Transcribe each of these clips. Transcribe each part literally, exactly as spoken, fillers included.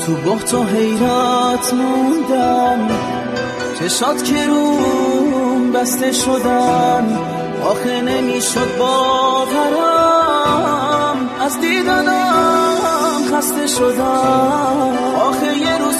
تو بحت و حیرت موندم، چشات که روم بسته شدن، آخه نمیشد باورم، از دیدنم خسته شدم. آخه یه روز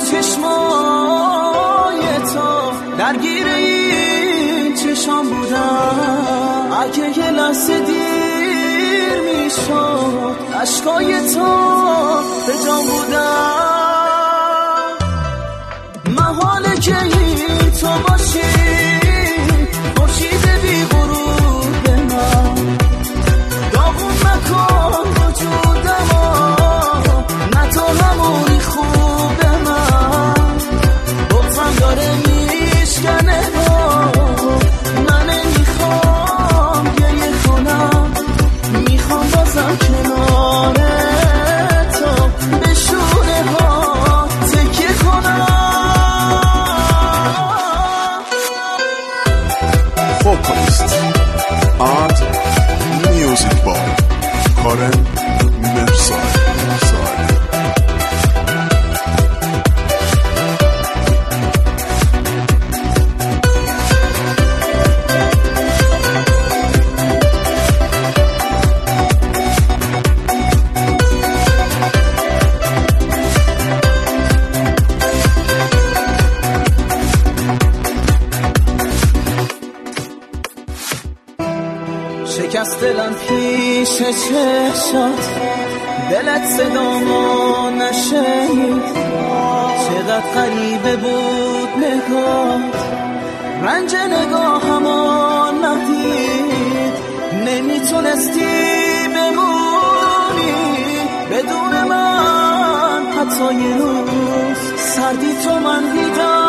چشمای تو درگیر این چشام بودم، اگه یه لحظه دیر میشد عشقای تو به جام بودم. محاله که این تو باشی، خورشید بی غروب من، داغون مکن وجودمو، نه تو همونی خوب من. بغضم داره میشکنه و من نمیخوام گریه کنم، میخوام بازم کنار تو به شونه ها تکیه کنم. فوکالیست آرت میوزیک با کارن مرسای. شکست دلم پیش چشات، دلت صدامو نشنید، چقدر غریبه بود نگات، رنج نگاهمو ندید، نمیتونستی بمونی بدون من حتی یه روز. سردی تو من دیدم